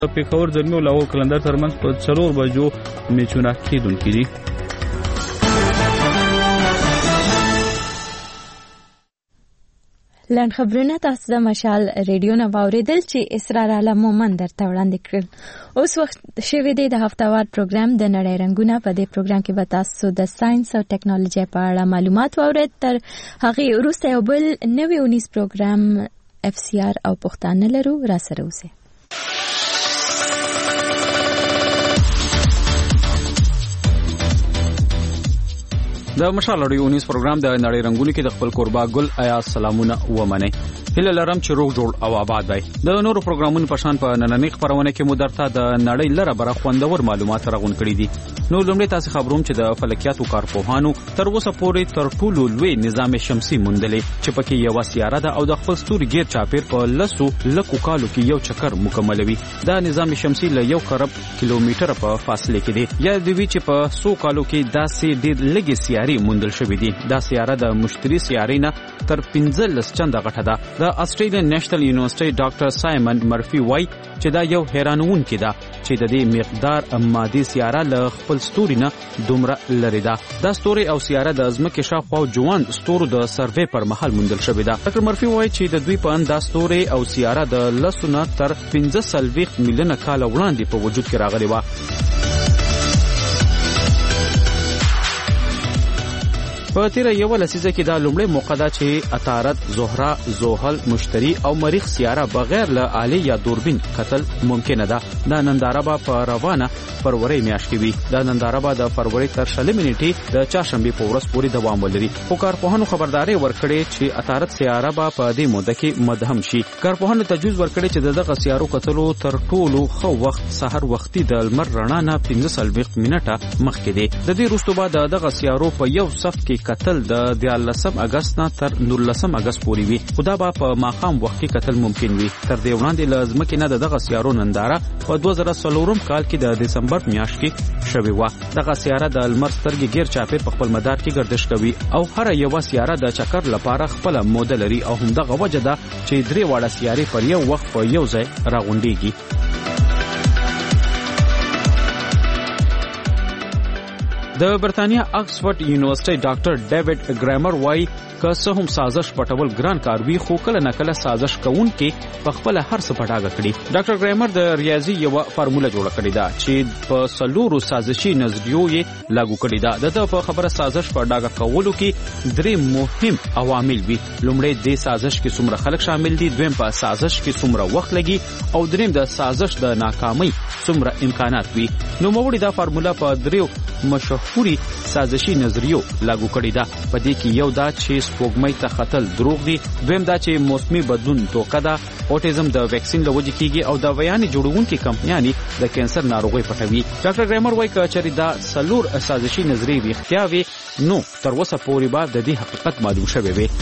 پیښور زلمی او لاهور قلندر ترمنځ په 4 بجو میچونه کېدونکي دي. لنډ خبرونه تاسو د مشال ریډیو نه واوریدل چې اسرار عالم مومن درته وړاندې کړل. اوس وخت شوی دی د هفتهوار پروګرام د نړۍ رنګونه. په دې پروګرام کې به تاسو د ساينس او ټیکنالوژي په اړه معلومات واورئ. تر هغه وروسته یو بل نوی اونیز پروګرام FCR او پښتانه لرو. را سره اوسئ. د مشال اړیو نیوز پروګرام د نړۍ رنگونو کې د خپل قربا ګل آیا سلامونه ومنه. هله لرم چې روغ جوړ او آباد وي. د نورو پروګرامونو په شان په نننۍ خبرونه کې مو درته د نړۍ لره بره خوندور معلومات راغون کړي دي. نو لومړی تاسو خبروم چې د فلکیاتو کارپوهانو تر اوسه پورې تر ټولو لوی نظام شمسي موندلې چې پکې یو سیاره ده او د خپل ستوري غیر چاپیر په لکو کالو کې یو چکر مکملوي. دا نظام شمسي له 1 کروڑ کیلومتر په فاصله کې دی. یا د وی چې په 100 کالو کې داسې ډېر لږه سیارې موندل شوې دي. دا سیاره د مشتري سیارې نه تر 15 چنده غټه ده. د استرالین نېشنل یونیورسيټي ډاکټر سایمن مرفي وای چې دا یو حیرانونکې ده چې د دې مقدار مادي سیاره له خپل ستوري نه دومره لري ده. دا ستوري او سیاره د ځمکې شاوخوا جوان ستورو د سروې پر مهال موندل شوې ده. ډاکټر مرفي وای چې د دوی په اند دا ستوري او سیاره د لسونه تر 15 میلیونه کال وړاندې په وجود کې راغلي و. په تیر یو لسیزه کې دا لومړی موقع ده چې عطارد، زهره، زحل، مشتري او مریخ سیاره بغیر له آلې یا دوربین کتل ممکنه ده. دا ننداره به په روانه فروری میاشت کې وي. دا ننداره به د فروری تر 30 نیټې د چهارشنبه په ورځ پورې دوام ولري. خو کارپوهانو خبرداري ورکړې چې عطارد سیاره به په دې موده کې مدهم شي. کارپوهانو تجویز ورکړي چې دغه سیارو کتلو تر ټولو خو وخت سحر وختي د لمر رڼا نه 15 منټه مخکې دی. د دې وروسته به دغه سیارو په یو صف کې کتل د 13 اگست نه تر 19 اگست پورې وي. خدا به په ماخام وخت کې کتل ممکن وي. تر دې وړاندې لازم کې نه دغه سیارو ننداره په 2004 کال کې د دسمبر میاشت کې شوې و. دغه سیاره د لمر سترګې غیر چاپیر په خپل مدار کې گردش کوي او هر یو سیاره د چکر لپاره خپل موده لري او همدغه وجه ده چې درې واړه سیارې پر یو وخت په یو ځای راغونډيږي. د برتانیا اکسفورد یونیورسيټي ډاکټر ډیوډ ګرامر وای که څه هم سازش پټول ګران کار وی خو کله نه کله سازش کوونکې په خپل هر څه پټاګه کړي. ډاکټر ګرامر د ریاضي یو فارموله جوړ کړې ده چې په سلورو سازشي نظریو یې لاګو کړې ده. د په خبره سازش پټاګه کولو کې درې مهم عوامل وي. لومړی د سازش کې څومره خلک شامل دي، دویم په سازش کې څومره وخت لګي او دریم د سازش د ناکامۍ څومره امکانات وي. نو موږ دا فارموله په دریو مشهوري سازشي نظریو لاګو کړې ده. په دې کې یو دا چې سپوږمۍ ته خطل دروغ دي، دویم دا چې موسمي بدلون دوکه ده، اوټیزم د ویکسین لوجه کیږي او د ویانې جوړونکي کمپنیانې د کینسر ناروغي پټوي. ډاکټر ګرامر وایي چې دا سلور سازشي نظریې اختیار وي نو تر اوسه پورې به د دې حقیقت معلوم شوی وي.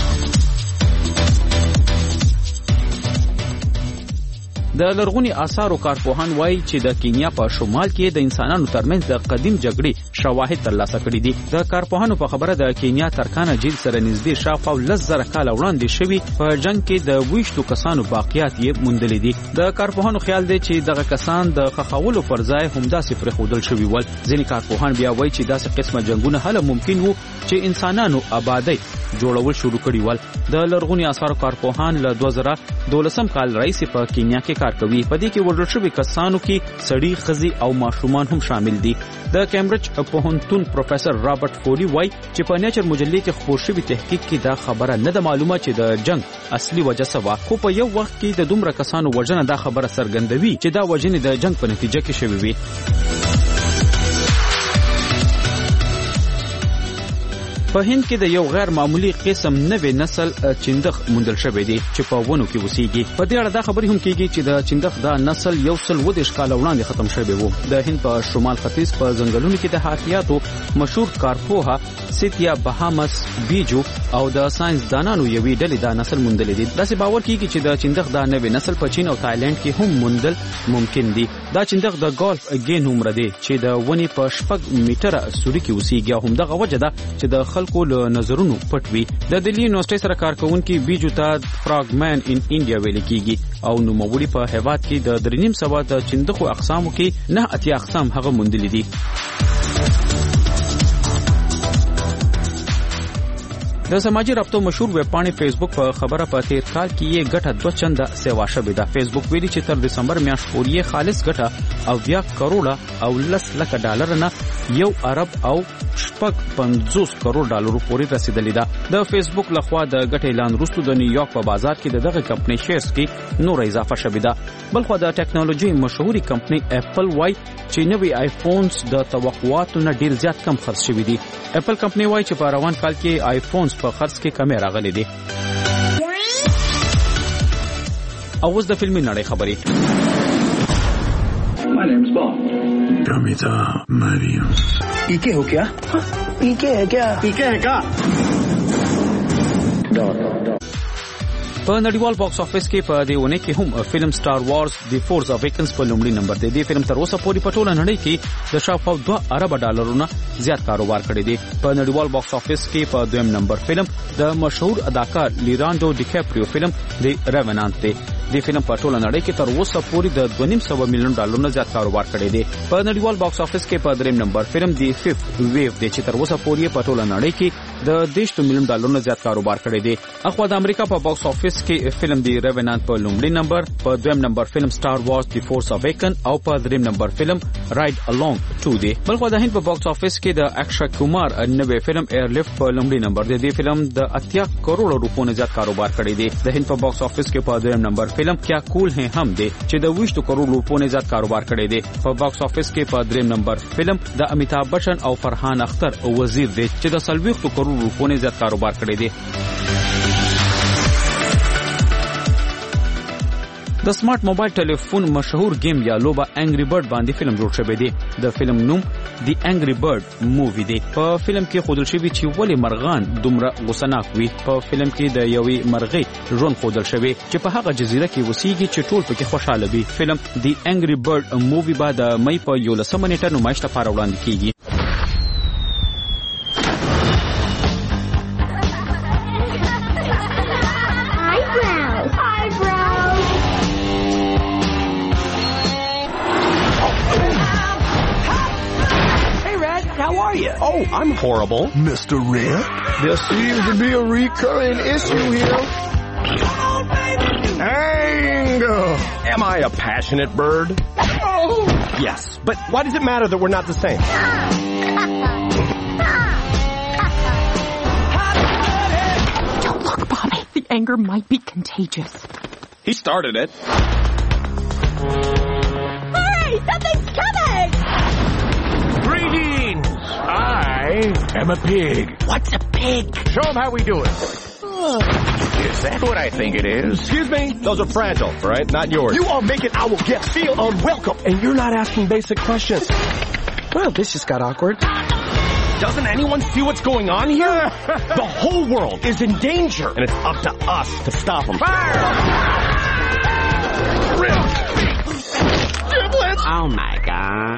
د لرغونی آثارو کارپوهان وایي چې د کینیا په شمال کې د انسانانو ترمنځ د قدیم جګړې شواهد ترلاسه کړي دي. د کارپوهانو په خبره د کینیا ترکانه جیل سره نږدې شاوخوا 10,000 کال وړاندې شوی په جنگ کې د 20 کسانو باقیات یې موندلې دي. د کارپوهانو خیال دی چې دغه کسان د خخولو پر ځای همداسې پرېښودل شوي ول. ځینې کارپوهان بیا وایي چې داسې قسمه جنگونه هله ممکن وو چې انسانانو آبادی جوړول شروع کړي ول. د لرغونی آثارو کارپوهان له 2012 کال راهیسې په کینیا کې کار کوي. په دې کې وژل شوي کسانو کې سړي، ښځې او ماشومان هم شامل دي. د کیمبرج پوهنتون پروفیسور رابرټ فوري وایي چې په نیچر مجلې کې خپور شوی تحقیق کې دا خبره نه ده معلومه چې د جنگ اصلي وجه څه وه، خو په یو وخت کې د دومره کسانو وژنه دا خبره څرګندوي چې دا وژنې د جنگ په نتیجه کې شوې وي. په هند کې د یو غیر معمولی قسم نوې نسل چندخ موندل شوی دی چې په ونو کې اوسېږي. په دې اړه دا خبرې هم کېږي چې د چندخ دا نسل 120 کال وړاندې ختم شوی وو. د هند په شمال ختیځ په ځنګلونو کې د حیاتیاتو مشهور کارپوها سیتیا بهامس بیجو او د ساينس دانانو یوې ډلې دا نسل موندل دي. دا څه باور کیږي چې د چندخ دا نوې نسل په چین او تایلند کې هم موندل ممکن دي. دا چندخ د ګولف اگین عمر دی چې د ونی په 6 میټره سوري کې اوسېږي. هم دغه وجه ده چې د خلکو له نظرونو پټ وي. د دلی یونیورسيټي سره کارکونکي بیجو ته فراګمن ان انډیا ویل کیږي او نوموړي په هیواد کې د 3.5 د چندخو اقسامو کې 9 اقسام هغه موندلي دي. د سماجی رابطو مشهور ویب پاڼې فیسبوک په خبره په تیر کال کې یې ګټه 2 چنده سیوا شوې ده. فیسبوک ویلي چې تر دسمبر میاشت پورې خالص ګټه او 10 کروڑه او 10 لک ډالر نه 1 ارب او 50 کروڑ ډالر پورې رسیدلې ده. د فیسبوک لخوا د ګټې اعلان وروسته د نیویارک په بازار کې دغه کمپنۍ شیرز کې نور اضافه شوې ده. بلخو د ټیکنالوژي مشهوري کمپنۍ اپل وای چې نوې آیفونز د توقعاتو نه ډیر زیات کم خرڅ شوي دي. اپل کمپنۍ وای چې په روان کال کې آیفونز په خرڅ کې کمی راغلي دي. او اوس د فلمي نړۍ خبرې. My name's Bond. Kamita Mariam. पीके हो क्या? पीके है क्या? पीके है क्या? په نړیوال باکس افیس کې په دې ونه کې هم فلم سٹار وارز دی فورس اویکنز په لومړي نمبر دی. د فلم تر اوسه پورې په ټوله نړۍ کې د شاوخوا 2 ارب ډالرونو زیات کاروبار کړی دی. په نړیوال باکس افیس کې په دویم نمبر فلم د مشهور اداکار لیرانډو ډیکاپریو فلم دی ریونانت دی. د فلم په ټوله نړۍ کې تر اوسه پورې د 2.5 میلیون ډالرونو زیات کاروبار کړی دی. په نړیوال باکس افیس کې په دریم نمبر فلم دی فیفت ویو دی چې تر اوسه پورې په ټوله نړۍ کې د 10 میلیون ډالرونو زیات کاروبار کړی دی. اخوا د امریکا په باکس افیس کې فلم دی ریونانت په لومړي نمبر، په دویم نمبر فلم سٹار وارز دی فورس اویکن او په دریم نمبر فلم رائډ الونګ 2 دی. بلخو د هند په باکس افیس کې د اکشای کومار نوې فلم ایرلفټ په لومړي نمبر دی. د فلم د 80 کروڑ روپیو نه زیات کاروبار کړی دی. د هند په باکس افیس کې په دریم نمبر فلم کیا کول ہے هم دی چې د 20 کروڑ روپیو نه زیات کاروبار کړی دی. په باکس افیس کې په دریم نمبر فلم د امیتاب بچن او فرحان اختر وزیر دی چې د 40 کروڑ روپیو نه زیات کاروبار کړی دی. د سمارټ موبایل ټلیفون مشهور گیم یا لوبه انګری برډ باندې فلم جوړ شوی دی. د فلم نوم دی انګری برډ مووی دی. په فلم کې ښودل شوی چې ولې مرغان دومره غوسناک وي. په فلم کې د یوې مرغۍ ژوند ښودل شوی چې په هغه جزیره کې اوسېږي چې ټول پکې خوشاله وي. فلم دی انګری برډ مووی به د مې په 11 نیټه نمایش لپاره وړاندې کیږي. Oh, I'm horrible. Mr. Red? There seems to be a recurring issue here. Anger. Am I a passionate bird? Oh. Yes, but why does it matter that we're not the same? Don't look, Bobby. The anger might be contagious. He started it. Hurry! Something's coming! Greetings. I am a pig. What's a pig? Show them how we do it. Is that what I think it is? Excuse me? Those are fragile, right? Not yours. You are making our guests feel unwelcome. And you're not asking basic questions. Well, this just got awkward. Doesn't anyone see what's going on here? The whole world is in danger, and it's up to us to stop them. Fire! Giblets! Oh, my God.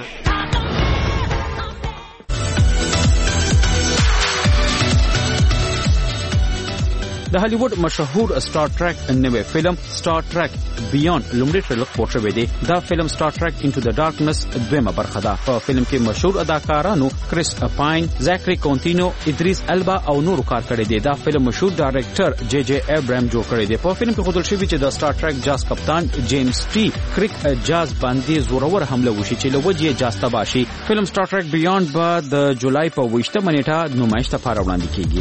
د هالیوډ مشهور سٹار ټریک نوې فلم سٹار ټریک بیانډ لومړی ټریلر خپور شوی دی. دا فلم سٹار ټریک انټو د ډارکنس دویمه برخه ده. په فلم کې مشهور اداکارانو کریس پاین، زاکری کونټینو، ادریس البا او نورو کار کړی دی. دا فلم مشهور ډایرکټر جے جے ابراهیم جوړ کړی دی. په فلم کې ښودل شوی چې د سٹار ټریک جاز کپتان جیمز ټي کریک جاز باندې زورور حمله وشي چې له وجې جاز تباه شي. فلم سٹار ټریک بیانډ به د جولای په 20 نیټه نمایش لپاره وړاندې کیږي.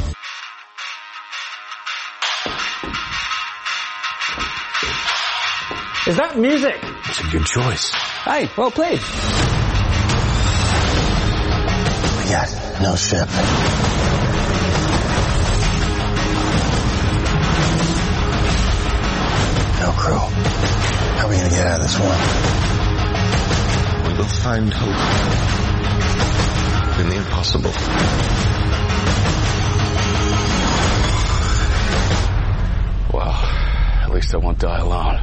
Is that music? It's a good choice. Hey, well played. We got no ship. No crew. How are we gonna get out of this one? We will find hope in the impossible. Well, at least I won't die alone.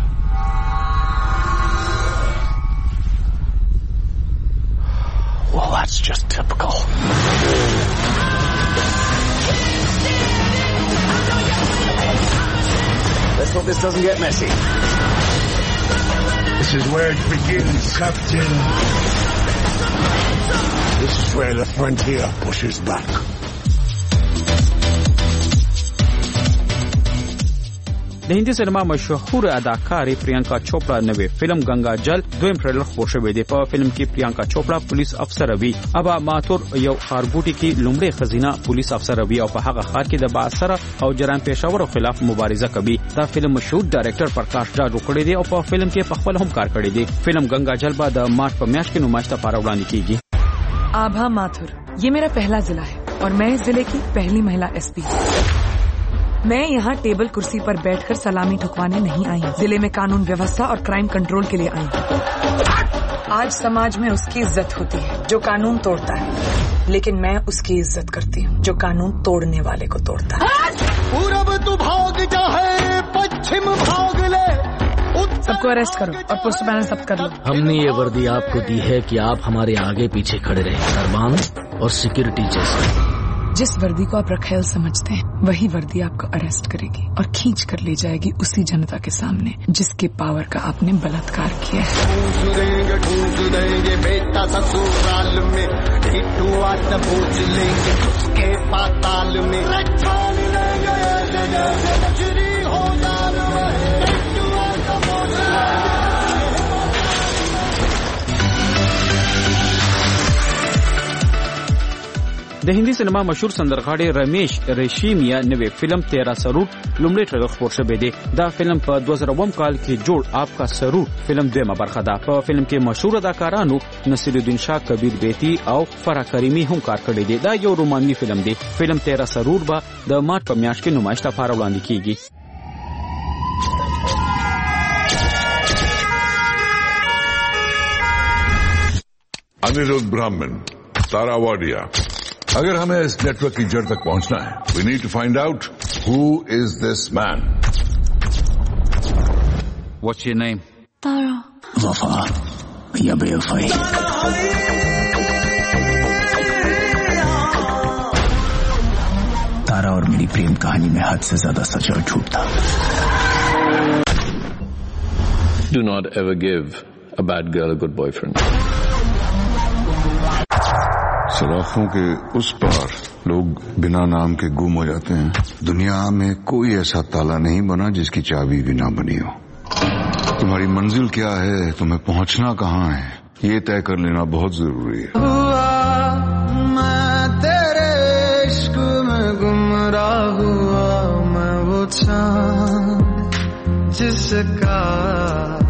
Well, that's just typical. Let's hope this doesn't get messy. This is where it begins, Captain. This is where the frontier pushes back. د هندي سینما مشهور اداکارې پریانکا چوپړا نوې فلم گنگا جل دویم ټریلر خپور شوی دی. په فلم کې پریانکا چوپړا پولیس افسر وي. ابا ماتور یو خاربوټي کې لومړی خزینه پولیس افسر وي او په هغه ښار کې د باثره او جرائم پېښورو خلاف مبارزه کوي. دا فلم مشهور ډایرکټر پرکاش جا جوړ دی او په فلم کې په خپل هم کار کړی دی. فلم گنگا جل به د مارچ په میاشت کې نمائش لپاره وړاندې کیږي. आभा माथुर ये मेरा पहला जिला है और मैं इस जिले की पहली महिला एसपी। मैं यहाँ टेबल कुर्सी पर बैठकर सलामी ठुकवाने नहीं आई। जिले में कानून व्यवस्था और क्राइम कंट्रोल के लिए आई। आज समाज में उसकी इज्जत होती है जो कानून तोड़ता है, लेकिन मैं उसकी इज्जत करती हूँ जो कानून तोड़ने वाले को तोड़ता है। पूरब तू भाग जाए पश्चिम भाग ले। सबको अरेस्ट करो और पोस्टर बैनर सब कर लो। हमने ये वर्दी आपको दी है कि आप हमारे आगे पीछे खड़े रहे, दरबान और सिक्योरिटी जैसे। जिस वर्दी को आप रखेल समझते हैं वही वर्दी आपको अरेस्ट करेगी और खींच कर ले जाएगी उसी जनता के सामने जिसके पावर का आपने बलात्कार किया है। ठूस देंगे बेटा ससुराल में, पूछ लेंगे उसके पाताल में। د هندي سینما مشهور سندرغاړي رمیش ریشیمیا نوې فلم 13 سرور لومړی ټریلر خپور شوی دی. دا فلم په 2009 کال کې جوړ آپ کا سرور فلم دیمه برخه ده. په فلم کې مشهور اداکارانو نصیرالدین شاه، کبیر بیتی او فرح کریمی هم کار کړی دی. دا یو رومانوي فلم دی. فلم 13 سرور به د مارچ په میاشت کې نمائش لپاره وړاندې کیږي. अनिरुद्ध ब्राह्मण, तारा वाडिया। अगर हमें इस नेटवर्क की जड़ तक पहुंचना है, we need to find out who is this man. What's your name? Tara. वफा या बेवफाई? तारा और मेरी प्रेम कहानी में हद से ज्यादा सच और झूठ था. Do not ever give a bad girl a good boyfriend. सलाखों के उस पार लोग बिना नाम के गुम हो जाते हैं. दुनिया में कोई ऐसा ताला नहीं बना जिसकी चाबी भी ना बनी हो. तुम्हारी मंजिल क्या है, तुम्हें पहुंचना कहाँ है, ये तय कर लेना बहुत जरूरी है. मैं तेरे इश्क में गुमराह हुआ, मैं वो चाँद जिसका